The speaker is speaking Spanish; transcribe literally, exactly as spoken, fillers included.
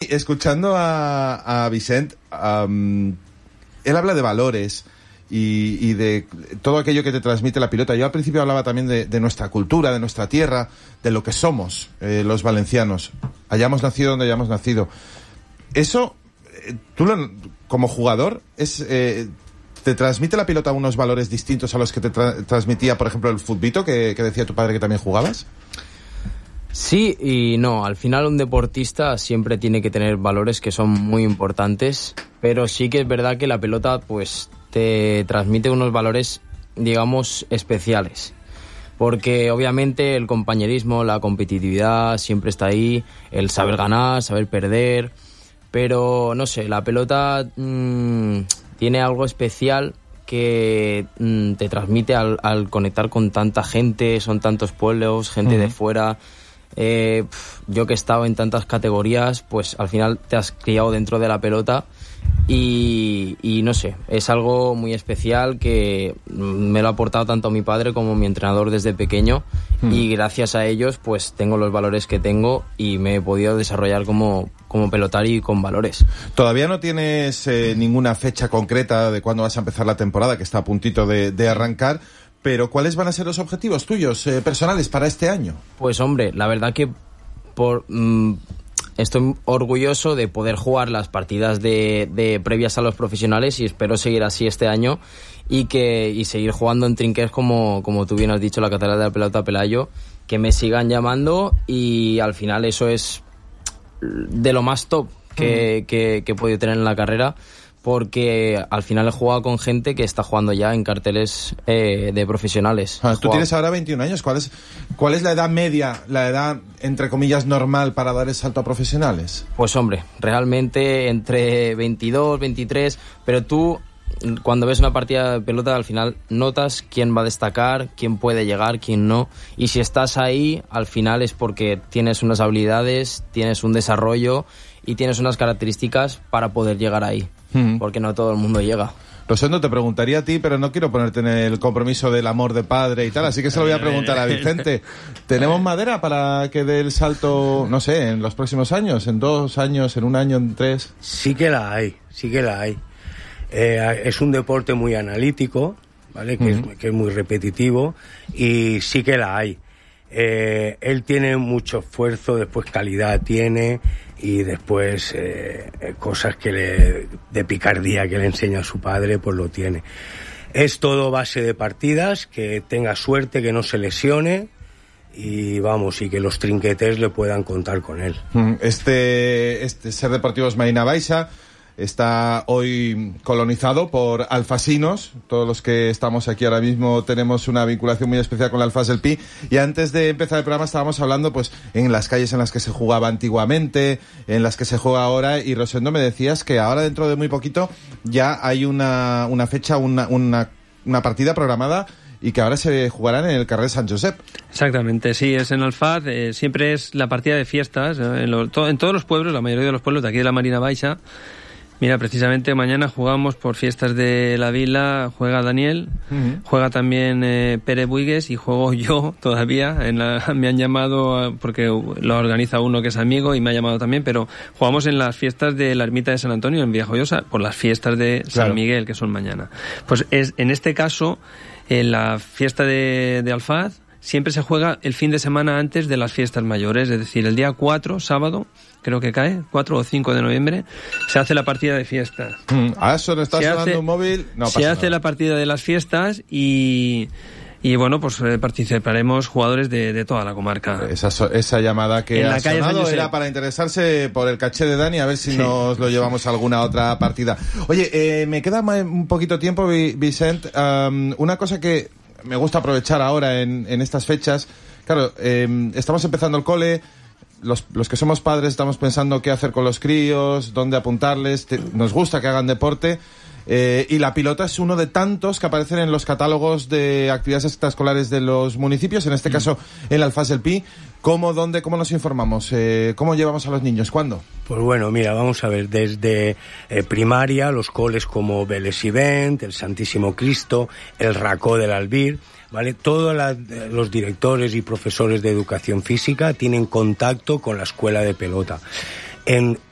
escuchando a, a Vicent, um, él habla de valores y, y de todo aquello que te transmite la pilota. Yo al principio hablaba también de, de nuestra cultura, de nuestra tierra, de lo que somos eh, los valencianos. Hayamos nacido donde hayamos nacido. Eso, eh, tú lo, como jugador, es... Eh, ¿te transmite la pilota unos valores distintos a los que te tra- transmitía, por ejemplo, el futbito que, que decía tu padre que también jugabas? Sí y no. Al final un deportista siempre tiene que tener valores que son muy importantes, pero sí que es verdad que la pelota pues te transmite unos valores, digamos, especiales. Porque obviamente el compañerismo, la competitividad siempre está ahí, el saber ganar, saber perder, pero no sé, la pelota mmm, tiene algo especial que mmm, te transmite al, al conectar con tanta gente, son tantos pueblos, gente uh-huh. de fuera. Eh, pf, yo que he estado en tantas categorías, pues al final te has criado dentro de la pelota y, y no sé, es algo muy especial que me lo ha aportado tanto mi padre como mi entrenador desde pequeño mm. y gracias a ellos pues tengo los valores que tengo y me he podido desarrollar como, como pelotario y con valores. Todavía no tienes eh, ninguna fecha concreta de cuándo vas a empezar la temporada, que está a puntito de, de arrancar, pero ¿cuáles van a ser los objetivos tuyos eh, personales para este año? Pues hombre, la verdad que por mmm, estoy orgulloso de poder jugar las partidas de, de previas a los profesionales y espero seguir así este año y que y seguir jugando en trinquers como, como tú bien has dicho, la Catedral de la Pelota Pelayo, que me sigan llamando y al final eso es de lo más top que, mm. que, que he podido tener en la carrera, porque al final he jugado con gente que está jugando ya en carteles eh, de profesionales. Ah, tú tienes ahora veintiún años. ¿Cuál es, ¿Cuál es la edad media, la edad, entre comillas, normal para dar el salto a profesionales? Pues hombre, realmente entre veintidós, veintitrés, pero tú cuando ves una partida de pelota al final notas quién va a destacar, quién puede llegar, quién no, y si estás ahí al final es porque tienes unas habilidades, tienes un desarrollo y tienes unas características para poder llegar ahí, mm. porque no todo el mundo llega. Rosendo, te preguntaría a ti, pero no quiero ponerte en el compromiso del amor de padre y tal, así que se lo voy a preguntar a Vicente. ¿Tenemos madera para que dé el salto, no sé, en los próximos años, en dos años, en un año, en tres? Sí que la hay, sí que la hay. Eh, es un deporte muy analítico, ¿vale? Que, uh-huh. es, que es muy repetitivo y sí que la hay. Eh, él tiene mucho esfuerzo, después calidad tiene y después eh, cosas que le, de picardía que le enseña a su padre, pues lo tiene. Es todo base de partidas, que tenga suerte, que no se lesione y vamos, y que los trinquetes le puedan contar con él. Este, este Ser Deportivos Marina Baixa está hoy colonizado por alfasinos. Todos los que estamos aquí ahora mismo tenemos una vinculación muy especial con la Alfas del Pi. Y antes de empezar el programa estábamos hablando pues en las calles en las que se jugaba antiguamente, en las que se juega ahora. Y Rosendo, me decías que ahora dentro de muy poquito ya hay una, una fecha, una, una, una partida programada y que ahora se jugarán en el carrer Sant Josep. Exactamente, sí, es en Alfaz, eh, siempre es la partida de fiestas, ¿no? en, lo, to, en todos los pueblos, la mayoría de los pueblos de aquí de la Marina Baixa. Mira, precisamente mañana jugamos por fiestas de la Vila, juega Daniel, uh-huh. juega también eh, Pere Buigues y juego yo todavía. En la, me han llamado porque lo organiza uno que es amigo y me ha llamado también, pero jugamos en las fiestas de la Ermita de San Antonio en Villajoyosa, por las fiestas de San claro. Miguel, que son mañana. Pues es en este caso, en la fiesta de, de Alfaz, siempre se juega el fin de semana antes de las fiestas mayores, es decir, el día cuatro, sábado, creo que cae, cuatro o cinco de noviembre, se hace la partida de fiestas. Mm, ah, eso no está se sonando hace, un móvil. No se pasa hace nada. La partida de las fiestas y, y bueno, pues eh, participaremos jugadores de, de toda la comarca. Esa, esa llamada que en ha la calle sonado San era para interesarse por el caché de Dani, a ver si sí. nos lo llevamos a alguna otra partida. Oye, eh, me queda un poquito tiempo, Vicent. Um, una cosa que me gusta aprovechar ahora en, en estas fechas. Claro, eh, estamos empezando el cole, los, los que somos padres estamos pensando qué hacer con los críos, dónde apuntarles, te, nos gusta que hagan deporte, eh, y la pilota es uno de tantos que aparecen en los catálogos de actividades extraescolares de los municipios, en este mm. caso el Alfaz del Pi. ¿Cómo, dónde, cómo nos informamos? Eh, ¿Cómo llevamos a los niños? ¿Cuándo? Pues bueno, mira, vamos a ver, desde eh, primaria, los coles como Vélez y Vent, el Santísimo Cristo, el Racó del Albir, ¿vale? Todos la, los directores y profesores de educación física tienen contacto con la escuela de pelota. En